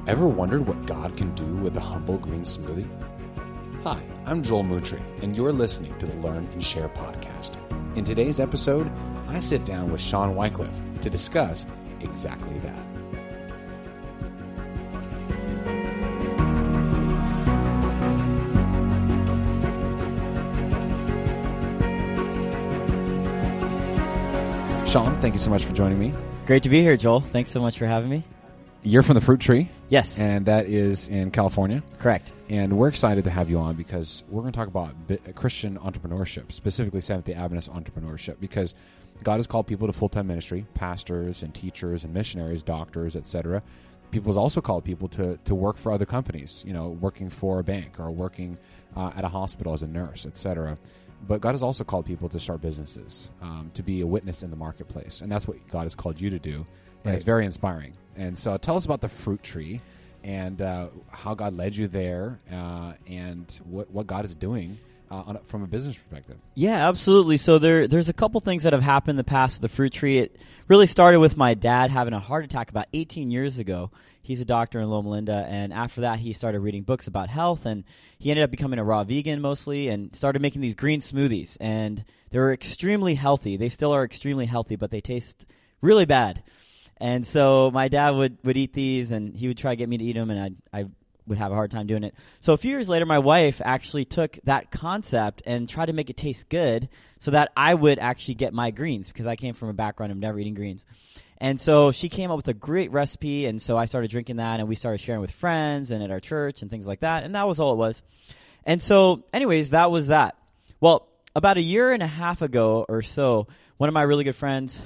Ever wondered what God can do with a humble green smoothie? Hi, I'm Joel Moutry, and you're listening to the Learn and Share podcast. In today's episode, I sit down with Sean Wycliffe to discuss exactly that. Sean, thank you so much for joining me. Great to be here, Joel. Thanks so much for having me. You're from the Fruit Tree. Yes. And that is in California. Correct. And we're excited to have you on because we're going to talk about Christian entrepreneurship, specifically Seventh-day Adventist entrepreneurship, because God has called people to full-time ministry, pastors and teachers and missionaries, doctors, etc. People has also called people to work for other companies, working for a bank or working at a hospital as a nurse, etc. But God has also called people to start businesses, to be a witness in the marketplace. And that's what God has called you to do. And It's very inspiring. And so tell us about the Fruit Tree and how God led you there and what God is doing from a business perspective. Yeah, absolutely. So there's a couple things that have happened in the past with the Fruit Tree. It really started with my dad having a heart attack about 18 years ago. He's a doctor in Loma Linda, and after that he started reading books about health, and he ended up becoming a raw vegan mostly and started making these green smoothies. And they were extremely healthy. They still are extremely healthy, but they taste really bad. And so my dad would eat these, and he would try to get me to eat them, and I would have a hard time doing it. So a few years later, my wife actually took that concept and tried to make it taste good so that I would actually get my greens, because I came from a background of never eating greens. And so she came up with a great recipe, and so I started drinking that, and we started sharing with friends and at our church and things like that, and that was all it was. And so anyways, that was that. Well, about a year and a half ago or so, one of my really good friends,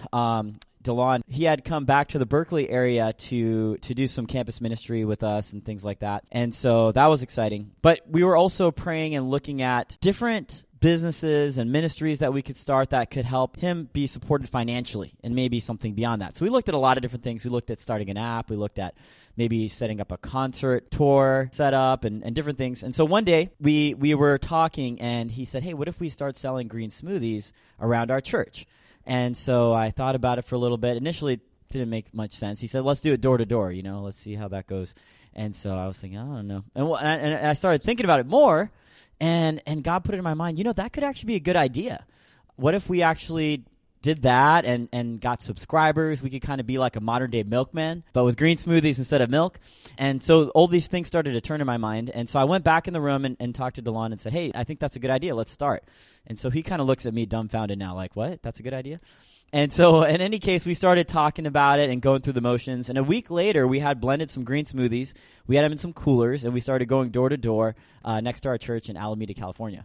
DeLon, he had come back to the Berkeley area to do some campus ministry with us and things like that. And so that was exciting. But we were also praying and looking at different businesses and ministries that we could start that could help him be supported financially and maybe something beyond that. So we looked at a lot of different things. We looked at starting an app. We looked at maybe setting up a concert tour setup and different things. And so one day we were talking, and he said, hey, what if we start selling green smoothies around our church? And so I thought about it for a little bit. Initially, it didn't make much sense. He said, let's do it door to door, let's see how that goes. And so I was thinking, I don't know. And I started thinking about it more, and God put it in my mind, that could actually be a good idea. What if we actually did that and got subscribers? We could kind of be like a modern-day milkman, but with green smoothies instead of milk. And so all these things started to turn in my mind. And so I went back in the room and talked to DeLon and said, hey, I think that's a good idea. Let's start. And so he kind of looks at me dumbfounded now, like, what? That's a good idea? And so in any case, we started talking about it and going through the motions. And a week later, we had blended some green smoothies. We had them in some coolers, and we started going door to door next to our church in Alameda, California.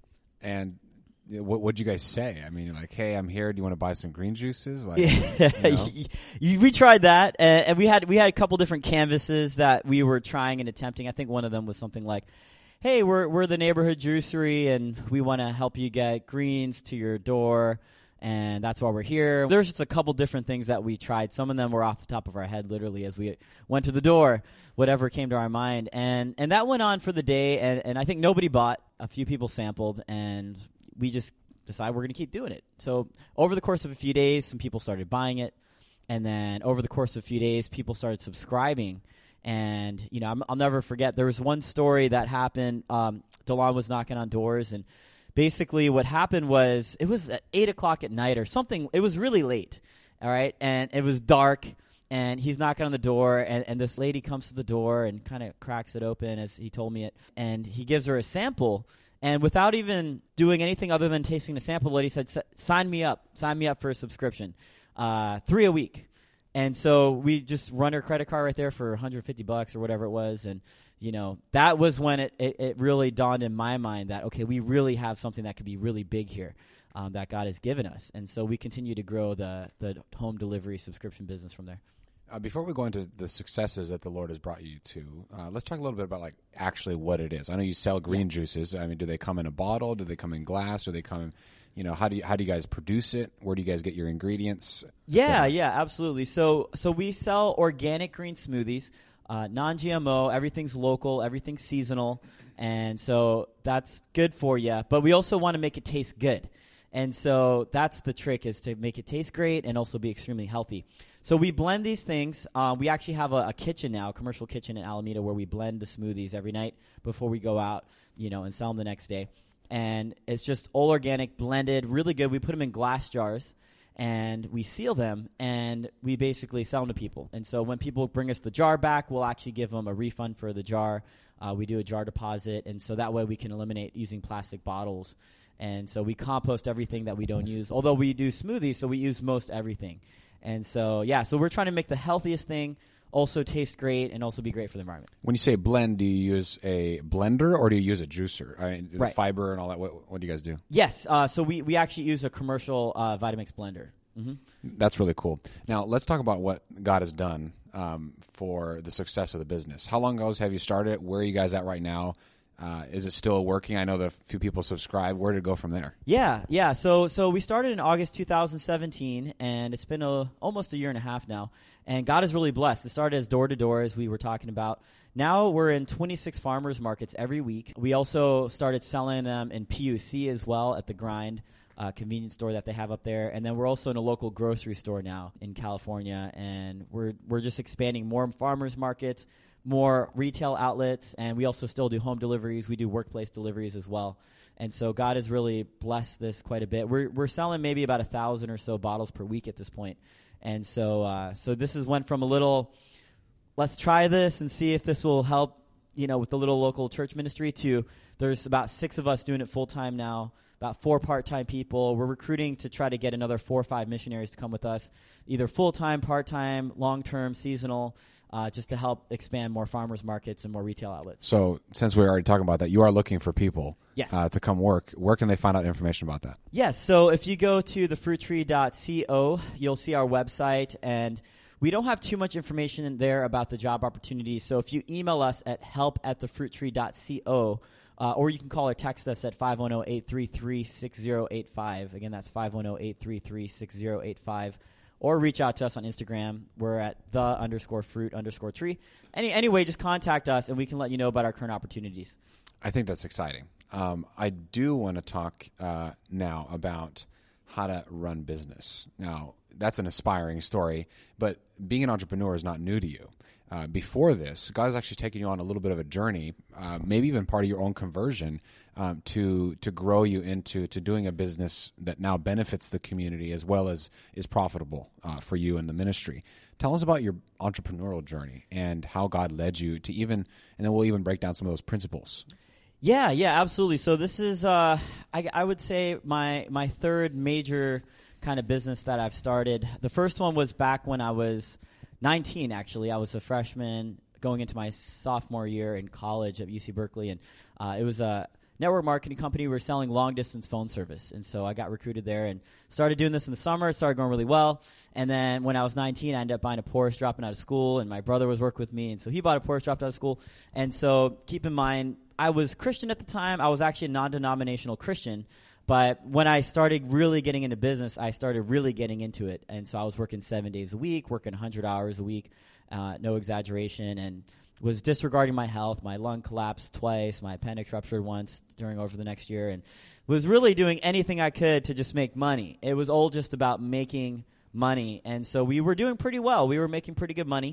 And what'd you guys say? I mean, like, hey, I'm here. Do you want to buy some green juices? Like, we tried that, and we had a couple different canvases that we were trying and attempting. I think one of them was something like, hey, we're the neighborhood juicery, and we want to help you get greens to your door, and that's why we're here. There's just a couple different things that we tried. Some of them were off the top of our head, literally, as we went to the door, whatever came to our mind. And that went on for the day, and I think nobody bought. A few people sampled, and we just decided we're going to keep doing it. So over the course of a few days, some people started buying it, and then over the course of a few days, people started subscribing. And, I'll never forget, there was one story that happened. DeLon was knocking on doors, and basically what happened was it was at 8 o'clock at night or something. It was really late, all right, and it was dark, and he's knocking on the door, and this lady comes to the door and kind of cracks it open as he told me it, and he gives her a sample. And without even doing anything other than tasting the sample, the lady said, sign me up for a subscription, 3 a week. And so we just run her credit card right there for $150 or whatever it was. And, that was when it really dawned in my mind that, okay, we really have something that could be really big here that God has given us. And so we continue to grow the home delivery subscription business from there. Before we go into the successes that the Lord has brought you to, let's talk a little bit about actually what it is. I know you sell green juices. I mean, do they come in a bottle? Do they come in glass? Do they come in, how do you guys produce it? Where do you guys get your ingredients? Yeah, absolutely. So we sell organic green smoothies, non-GMO. Everything's local. Everything's seasonal, and so that's good for you. But we also want to make it taste good. And so that's the trick, is to make it taste great and also be extremely healthy. So we blend these things. We actually have a kitchen now, a commercial kitchen in Alameda, where we blend the smoothies every night before we go out, and sell them the next day. And it's just all organic, blended, really good. We put them in glass jars, and we seal them, and we basically sell them to people. And so when people bring us the jar back, we'll actually give them a refund for the jar. We do a jar deposit, and so that way we can eliminate using plastic bottles. And so we compost everything that we don't use, although we do smoothies, so we use most everything. And so, so we're trying to make the healthiest thing also taste great and also be great for the environment. When you say blend, do you use a blender or do you use a juicer? The right. Fiber and all that, what do you guys do? Yes, so we actually use a commercial Vitamix blender. Mm-hmm. That's really cool. Now, let's talk about what God has done for the success of the business. How long ago have you started? Where are you guys at right now? Is it still working? I know that a few people subscribe. Where did it go from there? Yeah. So we started in August 2017, and it's been almost a year and a half now. And God is really blessed. It started as door-to-door, as we were talking about. Now we're in 26 farmers markets every week. We also started selling them in PUC as well at the Grind convenience store that they have up there. And then we're also in a local grocery store now in California. And we're just expanding more farmers markets, more retail outlets, and we also still do home deliveries. We do workplace deliveries as well. And so God has really blessed this quite a bit. We're selling maybe about 1,000 or so bottles per week at this point. And so this went from a little, let's try this and see if this will help, with the little local church ministry, to there's about 6 of us doing it full time now, about 4 part-time people. We're recruiting to try to get another 4 or 5 missionaries to come with us, either full-time, part-time, long-term, seasonal, just to help expand more farmers markets and more retail outlets. So since we're already talking about that, you are looking for people yes. To come work. Where can they find out information about that? Yes. So if you go to thefruittree.co, you'll see our website, and we don't have too much information in there about the job opportunities. So if you email us at help@thefruittree.co, or you can call or text us at 510-833-6085. Again, that's 510-833-6085. Or reach out to us on Instagram. We're at _fruit_tree. Anyway, just contact us, and we can let you know about our current opportunities. I think that's exciting. I do want to talk now about how to run business. Now, that's an aspiring story, but being an entrepreneur is not new to you. Before this, God has actually taken you on a little bit of a journey, maybe even part of your own conversion, to grow you into doing a business that now benefits the community as well as is profitable for you in the ministry. Tell us about your entrepreneurial journey and how God led you to and then we'll even break down some of those principles. Yeah, absolutely. So this is, I would say, my third major kind of business that I've started. The first one was back when I was 19, actually. I was a freshman going into my sophomore year in college at UC Berkeley, and it was a network marketing company. We were selling long-distance phone service, and so I got recruited there and started doing this in the summer. It started going really well, and then when I was 19, I ended up buying a Porsche dropping out of school, and my brother was working with me, and so he bought a Porsche, dropped out of school. And so keep in mind, I was Christian at the time. I was actually a non-denominational Christian, but when I started really getting into business, I started really getting into it. And so I was working 7 days a week, working 100 hours a week, no exaggeration, and was disregarding my health. My lung collapsed twice. My appendix ruptured once over the next year, and was really doing anything I could to just make money. It was all just about making money. And so we were doing pretty well. We were making pretty good money.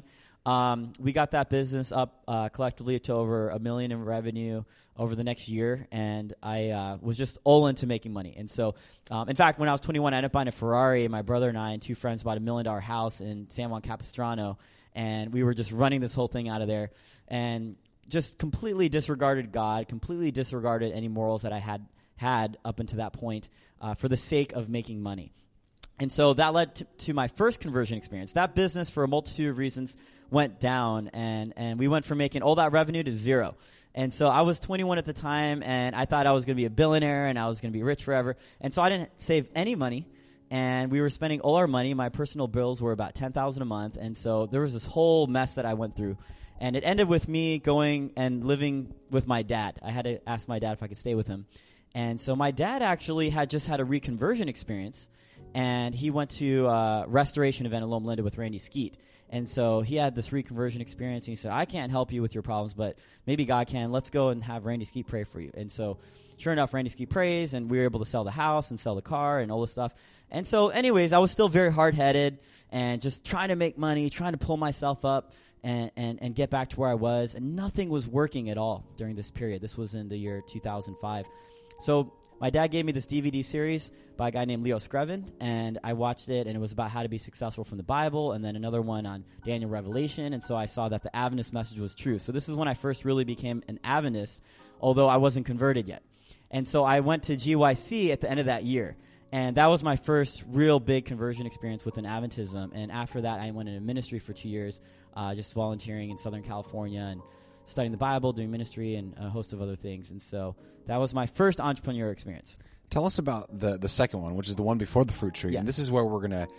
We got that business up collectively to over $1 million in revenue over the next year, and I was just all into making money. And so, in fact, when I was 21, I ended up buying a Ferrari, and my brother and I and 2 friends bought $1 million house in San Juan Capistrano, and we were just running this whole thing out of there, and just completely disregarded God, completely disregarded any morals that I had up until that point for the sake of making money. And so that led to my first conversion experience. That business, for a multitude of reasons, went down, and we went from making all that revenue to zero. And so I was 21 at the time, and I thought I was going to be a billionaire, and I was going to be rich forever. And so I didn't save any money, and we were spending all our money. My personal bills were about $10,000 a month, and so there was this whole mess that I went through. And it ended with me going and living with my dad. I had to ask my dad if I could stay with him. And so my dad actually had just had a reconversion experience, and he went to a restoration event in Loma Linda with Randy Skeet. And so he had this reconversion experience, and he said, I can't help you with your problems, but maybe God can. Let's go and have Randy Skeet pray for you. And so sure enough, Randy Skeet prays, and we were able to sell the house and sell the car and all this stuff. And so anyways, I was still very hard-headed and just trying to make money, trying to pull myself up and get back to where I was. And nothing was working at all during this period. This was in the year 2005. So my dad gave me this DVD series by a guy named Leo Screven, and I watched it, and it was about how to be successful from the Bible, and then another one on Daniel Revelation. And so I saw that the Adventist message was true. So this is when I first really became an Adventist, although I wasn't converted yet. And so I went to GYC at the end of that year. And that was my first real big conversion experience within Adventism. And after that, I went into ministry for 2 years, just volunteering in Southern California and studying the Bible, doing ministry, and a host of other things. And so that was my first entrepreneurial experience. Tell us about the second one, which is the one before the fruit tree. Yeah. And this is where we're gonna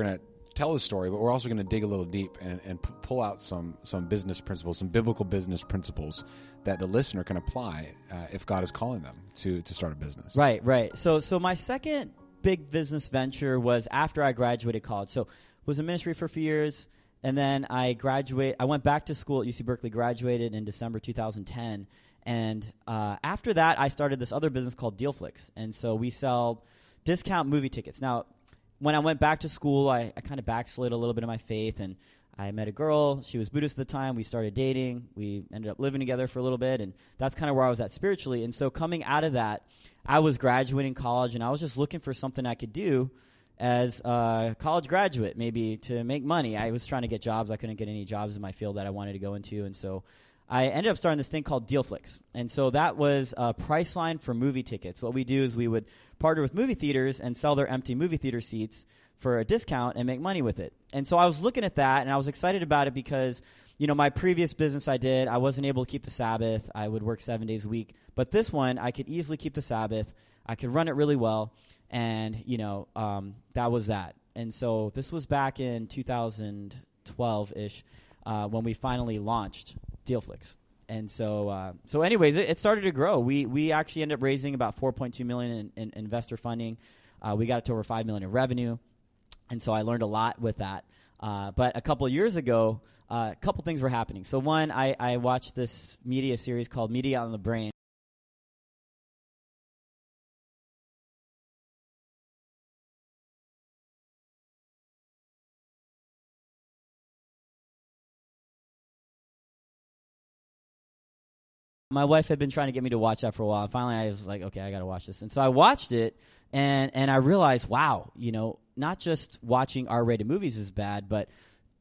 tell the story, but we're also gonna dig a little deep and pull out some business principles, some biblical business principles that the listener can apply if God is calling them to start a business. Right. So my second big business venture was after I graduated college. So was in ministry for a few years, and then I went back to school at UC Berkeley, graduated in December 2010. And after that, I started this other business called DealFlix. And so we sell discount movie tickets. Now, when I went back to school, I kind of backslid a little bit of my faith, and I met a girl. She was Buddhist at the time. We started dating. We ended up living together for a little bit, and that's kind of where I was at spiritually. And so coming out of that, I was graduating college, and I was just looking for something I could do as a college graduate, maybe to make money. I was trying to get jobs. I couldn't get any jobs in my field that I wanted to go into, and so I ended up starting this thing called DealFlix. And so that was a price line for movie tickets. What we do is we would partner with movie theaters and sell their empty movie theater seats for a discount and make money with it. And so I was looking at that, and I was excited about it because, my previous business I wasn't able to keep the Sabbath. I would work 7 days a week. But this one, I could easily keep the Sabbath. I could run it really well. And, that was that. And so this was back in 2012-ish when we finally launched DealFlix. And so anyways, it started to grow. We actually ended up raising about $4.2 million in investor funding. We got it to over $5 million in revenue. And so I learned a lot with that. But a couple of years ago, a couple things were happening. So one, I watched this media series called Media on the Brain. My wife had been trying to get me to watch that for a while, and finally I was like, okay, I got to watch this. And so I watched it, and I realized, wow, not just watching R-rated movies is bad, but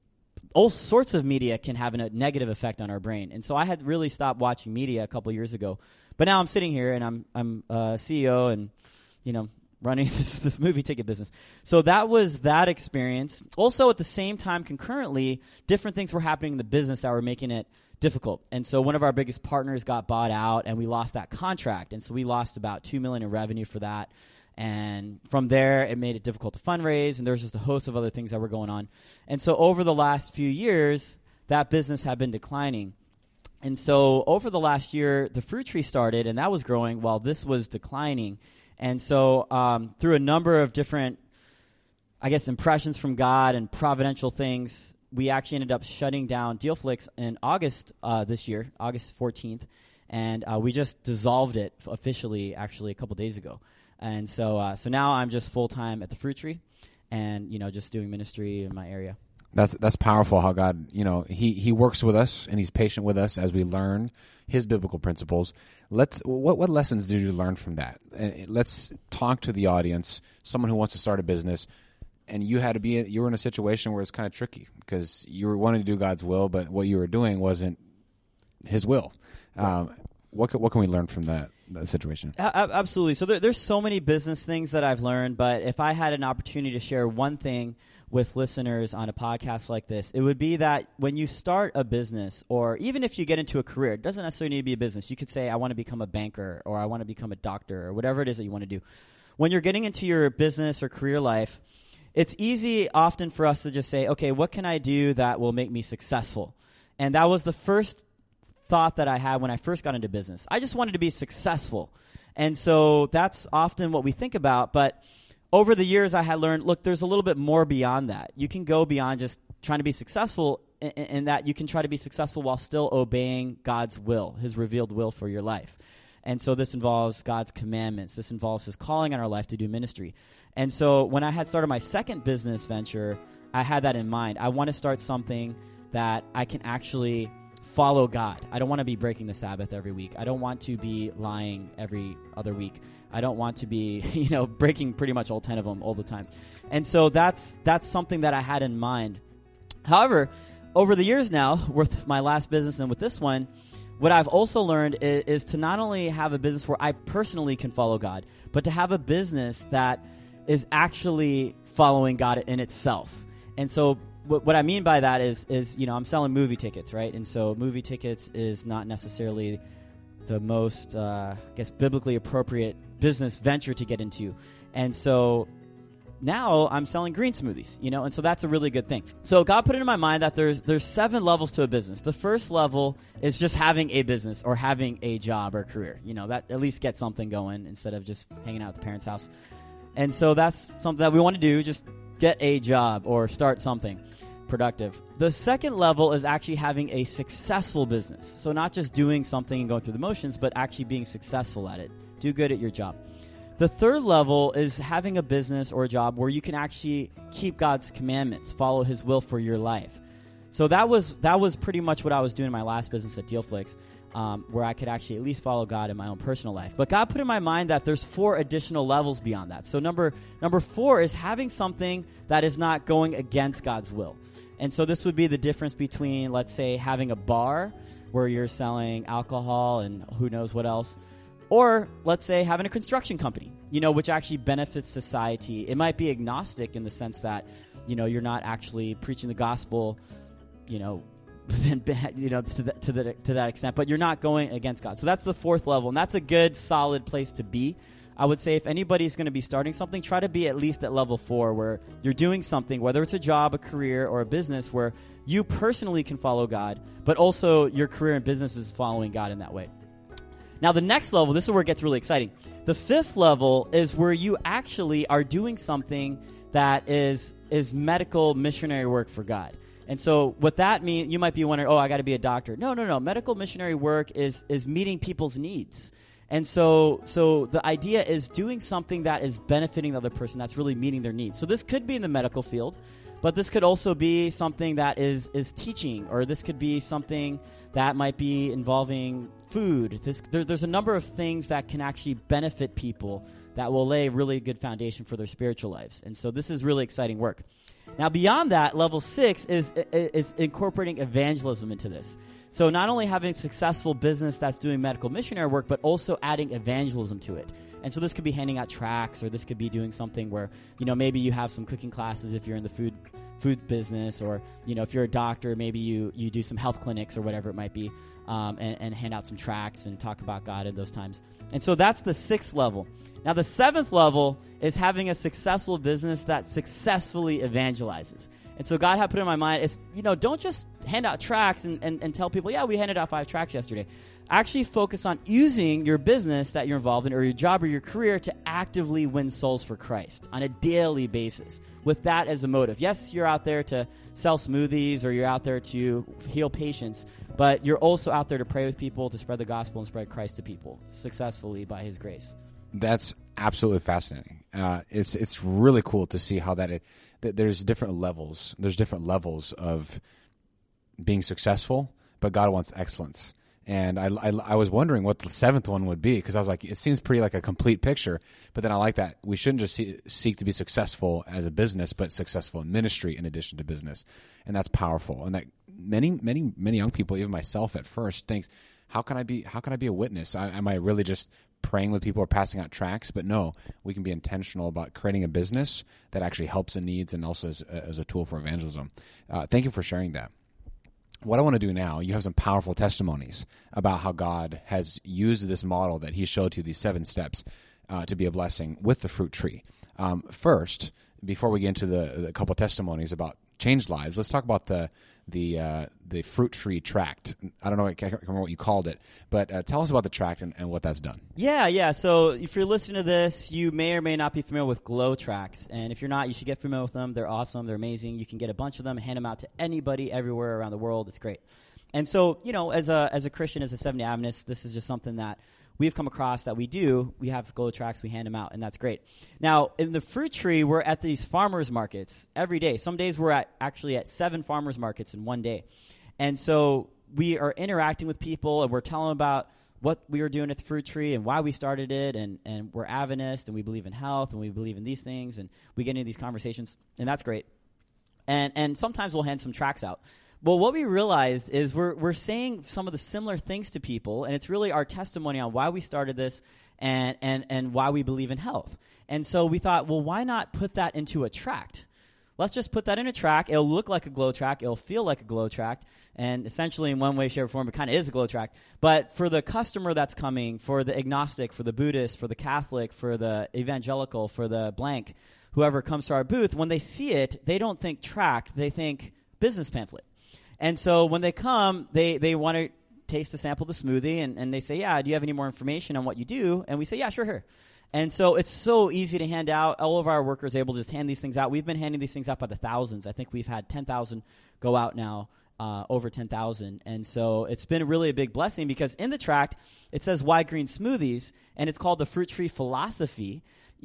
all sorts of media can have a negative effect on our brain. And so I had really stopped watching media a couple years ago. But now I'm sitting here, and I'm CEO and, running this movie ticket business. So that was that experience. Also, at the same time, concurrently, different things were happening in the business that were making it difficult. And so one of our biggest partners got bought out, and we lost that contract. And so we lost about $2 million in revenue for that. And from there, it made it difficult to fundraise, and there's just a host of other things that were going on. And so over the last few years, that business had been declining. And so over the last year, the fruit tree started, and that was growing while this was declining. And so through a number of different, impressions from God and providential things, we actually ended up shutting down DealFlix in August this year, August 14th. And we just dissolved it officially, actually, a couple days ago. And so now I'm just full-time at the fruit tree and, just doing ministry in my area. That's powerful how God, he works with us and he's patient with us as we learn his biblical principles. What lessons did you learn from that? Let's talk to the audience, someone who wants to start a business, and you were in a situation where it's kind of tricky because you were wanting to do God's will, but what you were doing wasn't his will. Right. What can we learn from that situation? Absolutely. So there's so many business things that I've learned, but if I had an opportunity to share one thing with listeners on a podcast like this, it would be that when you start a business, or even if you get into a career, it doesn't necessarily need to be a business. You could say, I want to become a banker, or I want to become a doctor, or whatever it is that you want to do. When you're getting into your business or career life, it's easy often for us to just say, okay, what can I do that will make me successful? And that was the first thought that I had when I first got into business. I just wanted to be successful. And so that's often what we think about, but over the years I had learned, look, there's a little bit more beyond that. You can go beyond just trying to be successful in that you can try to be successful while still obeying God's will, his revealed will for your life. And so this involves God's commandments. This involves his calling on our life to do ministry. And so when I had started my second business venture, I had that in mind. I want to start something that I can actually follow God. I don't want to be breaking the Sabbath every week. I don't want to be lying every other week. I don't want to be, breaking pretty much all 10 of them all the time. And so that's something that I had in mind. However, over the years now, with my last business and with this one, what I've also learned is to not only have a business where I personally can follow God, but to have a business that is actually following God in itself. And so what I mean by that is I'm selling movie tickets, right? And so movie tickets is not necessarily the most, biblically appropriate business venture to get into. And so now I'm selling green smoothies, and so that's a really good thing. So God put it in my mind that there's 7 levels to a business. The first level is just having a business or having a job or career. That at least gets something going instead of just hanging out at the parents' house. And so that's something that we want to do, just get a job or start something productive. The second level is actually having a successful business. So not just doing something and going through the motions, but actually being successful at it. Do good at your job. The third level is having a business or a job where you can actually keep God's commandments, follow his will for your life. So that was pretty much what I was doing in my last business at DealFlix, where I could actually at least follow God in my own personal life. But God put in my mind that there's 4 additional levels beyond that. So number 4 is having something that is not going against God's will. And so this would be the difference between, let's say, having a bar where you're selling alcohol and who knows what else, or let's say having a construction company, which actually benefits society. It might be agnostic in the sense that, you're not actually preaching the gospel, to that extent, but you're not going against God. So that's the 4th level, and that's a good, solid place to be. I would say if anybody's going to be starting something, try to be at least at level 4, where you're doing something, whether it's a job, a career, or a business, where you personally can follow God, but also your career and business is following God in that way. Now, the next level, this is where it gets really exciting. The 5th level is where you actually are doing something that is medical missionary work for God. And so what that means, you might be wondering, I got to be a doctor. No. Medical missionary work is meeting people's needs. And so the idea is doing something that is benefiting the other person, that's really meeting their needs. So this could be in the medical field, but this could also be something that is teaching, or this could be something that might be involving food. There's a number of things that can actually benefit people that will lay a really good foundation for their spiritual lives. And so this is really exciting work. Now, beyond that, level 6 is incorporating evangelism into this. So not only having a successful business that's doing medical missionary work, but also adding evangelism to it. And so this could be handing out tracts, or this could be doing something where, maybe you have some cooking classes if you're in the food business, or, if you're a doctor, maybe you do some health clinics or whatever it might be, and hand out some tracts and talk about God at those times. And so that's the 6th level. Now, the 7th level is having a successful business that successfully evangelizes. And so God had put in my mind, it's, don't just hand out tracts and tell people, we handed out 5 tracts yesterday. Actually focus on using your business that you're involved in, or your job or your career, to actively win souls for Christ on a daily basis, with that as a motive. Yes, you're out there to sell smoothies, or you're out there to heal patients, but you're also out there to pray with people, to spread the gospel and spread Christ to people successfully by his grace. That's absolutely fascinating. It's really cool to see how that there's different levels. There's different levels of being successful, but God wants excellence. And I was wondering what the 7th one would be, because I was like, it seems pretty like a complete picture. But then I like that we shouldn't just seek to be successful as a business, but successful in ministry in addition to business. And that's powerful. And that many young people, even myself at first, thinks, how can I be a witness? Am I really just praying with people or passing out tracts? But no, we can be intentional about creating a business that actually helps the needs and also as a tool for evangelism. Thank you for sharing that. What I want to do now, you have some powerful testimonies about how God has used this model that he showed you, these 7 steps, to be a blessing with the fruit tree. First, before we get into the couple testimonies about changed lives. Let's talk about the fruit tree tract. I don't know, I can't remember what you called it, but tell us about the tract and what that's done. Yeah. So if you're listening to this, you may or may not be familiar with Glow Tracts. And if you're not, you should get familiar with them. They're awesome. They're amazing. You can get a bunch of them and hand them out to anybody everywhere around the world. It's great. And so, as a Christian, as a Seventh-day Adventist, this is just something that we've come across that we do. We have Glow Tracts, we hand them out, and that's great. Now, in the fruit tree, we're at these farmers markets every day. Some days we're actually at 7 farmers markets in one day. And so we are interacting with people, and we're telling them about what we were doing at the fruit tree and why we started it, and we're Adventist, and we believe in health, and we believe in these things, and we get into these conversations, and that's great. And sometimes we'll hand some tracts out. Well, what we realized is we're saying some of the similar things to people, and it's really our testimony on why we started this and why we believe in health. And so we thought, well, why not put that into a tract? Let's just put that in a tract. It'll look like a Glow Tract. It'll feel like a Glow Tract. And essentially, in one way, shape, or form, it kind of is a Glow Tract. But for the customer that's coming, for the agnostic, for the Buddhist, for the Catholic, for the evangelical, for the blank, whoever comes to our booth, when they see it, they don't think tract. They think business pamphlet. And so when they come, they want to taste a sample of the smoothie, and they say, yeah, do you have any more information on what you do? And we say, yeah, sure, here. And so it's so easy to hand out. All of our workers are able to just hand these things out. We've been handing these things out by the thousands. I think we've had 10,000 go out now, over 10,000. And so it's been really a big blessing because in the tract, it says why green smoothies, and it's called the Fruit Tree Philosophy,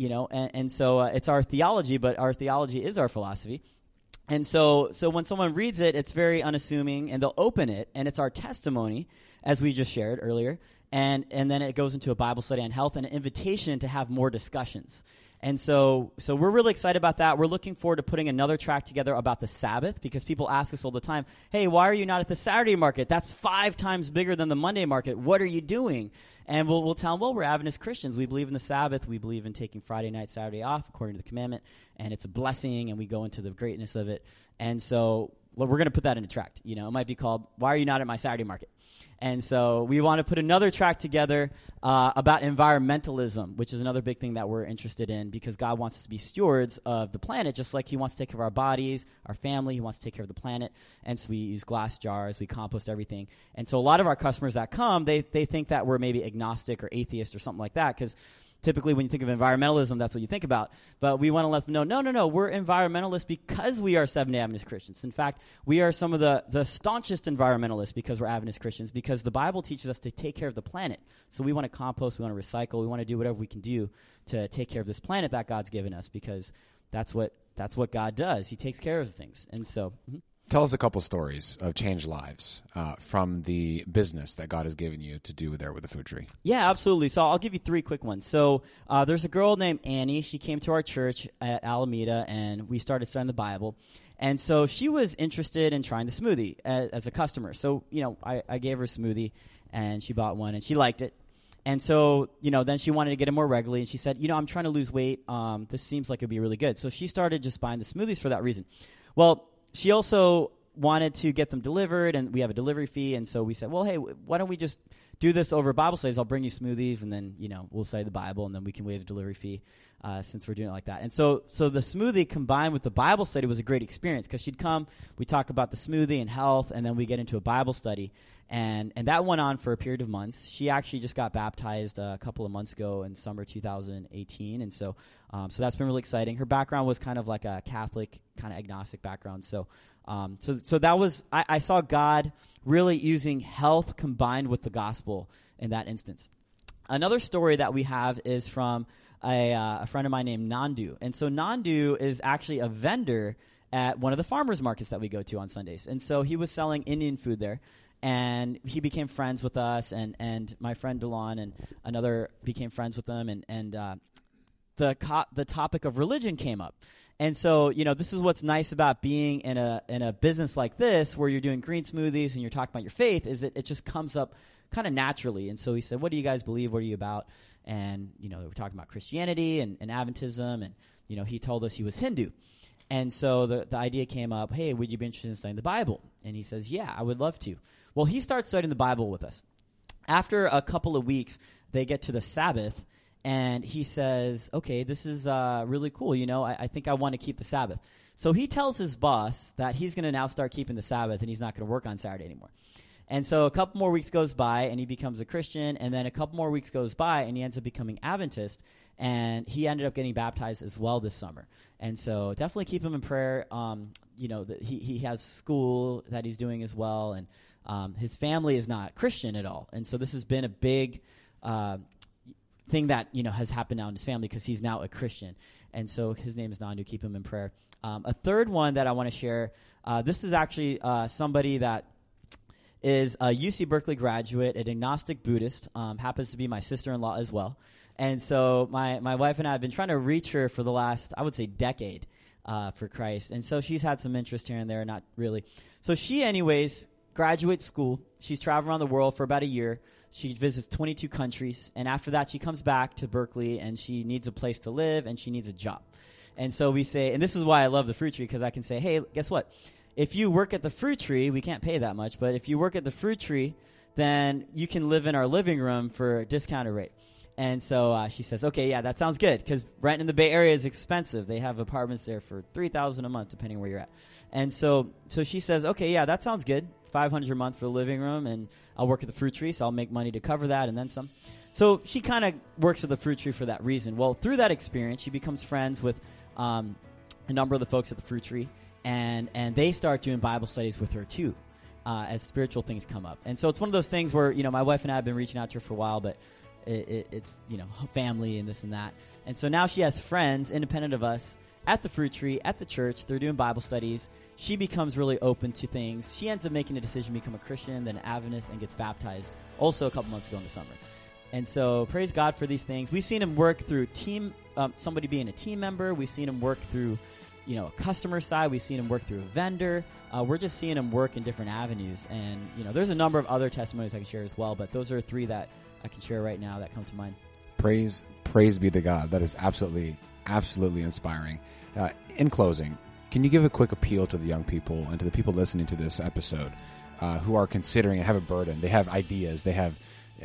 and so it's our theology, but our theology is our philosophy. And so when someone reads it, it's very unassuming, and they'll open it, and it's our testimony, as we just shared earlier, and then it goes into a Bible study on health and an invitation to have more discussions. And so we're really excited about that. We're looking forward to putting another tract together about the Sabbath, because people ask us all the time, hey, why are you not at the Saturday market? That's 5 times bigger than the Monday market. What are you doing? And we'll tell them, well, we're Adventist Christians. We believe in the Sabbath. We believe in taking Friday night, Saturday off according to the commandment, and it's a blessing, and we go into the greatness of it. And so we're going to put that in a tract. It might be called, why are you not at my Saturday market? And so we want to put another tract together about environmentalism, which is another big thing that we're interested in, because God wants us to be stewards of the planet, just like he wants to take care of our bodies, our family. He wants to take care of the planet. And so we use glass jars. We compost everything. And so a lot of our customers that come, they think that we're maybe agnostic or atheist or something like that, because typically when you think of environmentalism, that's what you think about. But we want to let them know, no, we're environmentalists because we are Seventh-day Adventist Christians. In fact, we are some of the staunchest environmentalists because we're Adventist Christians, because the Bible teaches us to take care of the planet. So we want to compost, we want to recycle, we want to do whatever we can do to take care of this planet that God's given us, because that's what God does. He takes care of things. And so... Tell us a couple stories of changed lives from the business that God has given you to do there with the Fruit Tree. Yeah, absolutely. So I'll give you 3 quick ones. So there's a girl named Annie. She came to our church at Alameda, and we started studying the Bible. And so she was interested in trying the smoothie as a customer. So, I gave her a smoothie, and she bought one, and she liked it. And so, then she wanted to get it more regularly, and she said, I'm trying to lose weight. This seems like it would be really good. So she started just buying the smoothies for that reason. Well, she also wanted to get them delivered, and we have a delivery fee, and so we said, well, hey, why don't we just do this over Bible studies? I'll bring you smoothies, and then, we'll study the Bible, and then we can waive the delivery fee since we're doing it like that. And so the smoothie combined with the Bible study was a great experience, because she'd come, we talk about the smoothie and health, and then we get into a Bible study, and that went on for a period of months. She actually just got baptized a couple of months ago in summer 2018, and so that's been really exciting. Her background was kind of like a Catholic, kind of agnostic background, so that was, I saw God really using health combined with the gospel in that instance. Another story that we have is from a friend of mine named Nandu. And so Nandu is actually a vendor at one of the farmers markets that we go to on Sundays. And so he was selling Indian food there, and he became friends with us, and my friend Delon and another became friends with them, and the topic of religion came up. And so, this is what's nice about being in a business like this, where you're doing green smoothies and you're talking about your faith, is it just comes up kind of naturally. And so he said, what do you guys believe? What are you about? And, we're talking about Christianity and Adventism, and, he told us he was Hindu. And so the idea came up, hey, would you be interested in studying the Bible? And he says, yeah, I would love to. Well, he starts studying the Bible with us. After a couple of weeks, they get to the Sabbath, and he says, okay, this is really cool. I think I want to keep the Sabbath. So he tells his boss that he's going to now start keeping the Sabbath and he's not going to work on Saturday anymore. And so a couple more weeks goes by and he becomes a Christian, and then a couple more weeks goes by and he ends up becoming Adventist, and he ended up getting baptized as well this summer. And so definitely keep him in prayer. He has school that he's doing as well, and his family is not Christian at all. And so this has been a big thing that, has happened now in his family because he's now a Christian. And so his name is Nandu. Keep him in prayer. A third one that I want to share, this is actually somebody that is a UC Berkeley graduate, an agnostic Buddhist, happens to be my sister-in-law as well. And so my wife and I have been trying to reach her for the last, I would say, decade for Christ. And so she's had some interest here and there, not really. So she, anyways, graduates school. She's traveled around the world for about a year. She visits 22 countries. And after that, she comes back to Berkeley, and she needs a place to live, and she needs a job. And so we say, and this is why I love the Fruit Tree, because I can say, hey, guess what? If you work at the Fruit Tree, we can't pay that much, but if you work at the Fruit Tree, then you can live in our living room for a discounted rate. And so she says, okay, yeah, that sounds good, because rent in the Bay Area is expensive. They have apartments there for $3,000 a month, depending where you're at. And so she says, okay, yeah, that sounds good. $500 a month for the living room, and I'll work at the Fruit Tree, so I'll make money to cover that and then some. So she kind of works at the Fruit Tree for that reason. Well, through that experience, she becomes friends with a number of the folks at the Fruit Tree, and they start doing Bible studies with her too, as spiritual things come up. And so it's one of those things where, my wife and I have been reaching out to her for a while, but it's family and this and that. And so now she has friends independent of us at the Fruit Tree, at the church. They're doing Bible studies. She becomes really open to things. She ends up making a decision to become a Christian, then Adventist, and gets baptized also a couple months ago in the summer. And so praise God for these things. We've seen him work through somebody being a team member. We've seen him work through a customer side. We've seen him work through a vendor. We're just seeing him work in different avenues. And, there's a number of other testimonies I can share as well, but those are three that I can share right now that come to mind. Praise be to God. That is absolutely inspiring. In closing, can you give a quick appeal to the young people and to the people listening to this episode who are considering and have a burden? They have ideas. They have,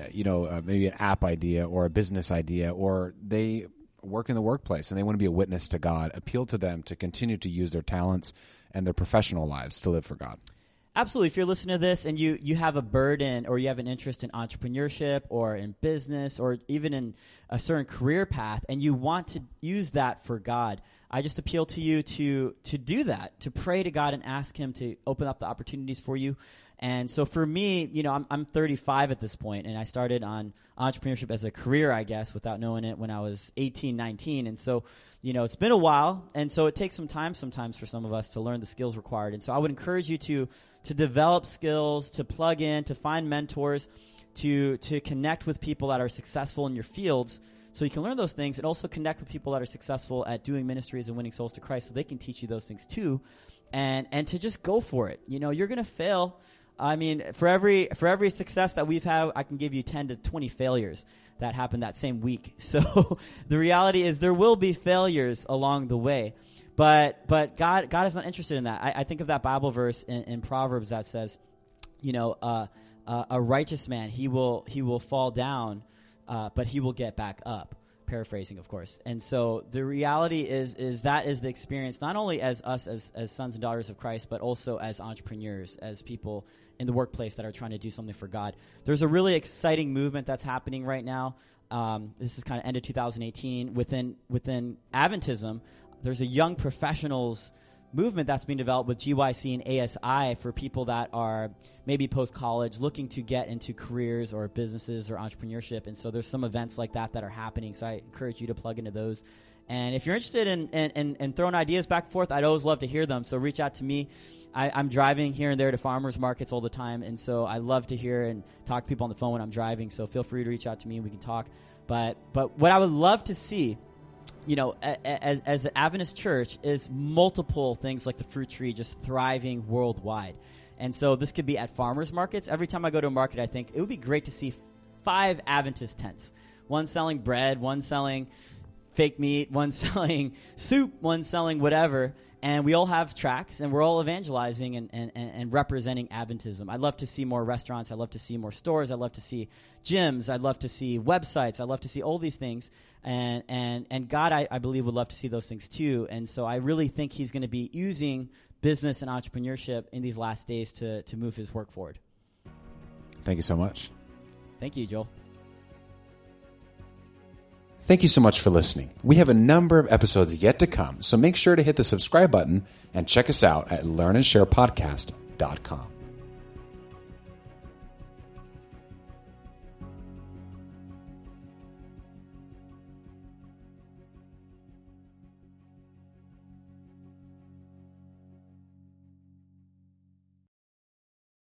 maybe an app idea or a business idea, or they work in the workplace and they want to be a witness to God. Appeal to them to continue to use their talents and their professional lives to live for God. Absolutely. If you're listening to this and you have a burden, or you have an interest in entrepreneurship or in business or even in a certain career path, and you want to use that for God, I just appeal to you to do that, to pray to God and ask him to open up the opportunities for you. And so for me, I'm 35 at this point, and I started on entrepreneurship as a career, I guess, without knowing it when I was 18, 19. And so, it's been a while, and so it takes some time sometimes for some of us to learn the skills required. And so I would encourage you to develop skills, to plug in, to find mentors, to connect with people that are successful in your fields so you can learn those things, and also connect with people that are successful at doing ministries and winning souls to Christ so they can teach you those things too, and to just go for it. You're going to fail. I mean, for every success that we've had, I can give you 10 to 20 failures that happened that same week. So the reality is there will be failures along the way. But God is not interested in that. I think of that Bible verse in Proverbs that says, a righteous man, he will fall down, but he will get back up. Paraphrasing, of course. And so the reality is that is the experience, not only as us as sons and daughters of Christ, but also as entrepreneurs, as people in the workplace that are trying to do something for God. There's a really exciting movement that's happening right now. This is kind of end of 2018 within Adventism. There's a young professionals movement that's being developed with GYC and ASI for people that are maybe post-college looking to get into careers or businesses or entrepreneurship. And so there's some events like that are happening. So I encourage you to plug into those. And if you're interested in throwing ideas back and forth, I'd always love to hear them. So reach out to me. I'm driving here and there to farmers markets all the time. And so I love to hear and talk to people on the phone when I'm driving. So feel free to reach out to me and we can talk. But what I would love to see, as an Adventist church, is multiple things like the Fruit Tree just thriving worldwide. And so this could be at farmers markets. Every time I go to a market, I think it would be great to see 5 Adventist tents. One selling bread, one selling fake meat, one's selling soup, one's selling whatever. And we all have tracks, and we're all evangelizing and representing Adventism. I'd love to see more restaurants. I'd love to see more stores. I'd love to see gyms. I'd love to see websites. I'd love to see all these things. And God, I believe, would love to see those things too. And so I really think he's going to be using business and entrepreneurship in these last days to move his work forward. Thank you so much. Thank you, Joel. Thank you so much for listening. We have a number of episodes yet to come, so make sure to hit the subscribe button and check us out at learnandsharepodcast.com.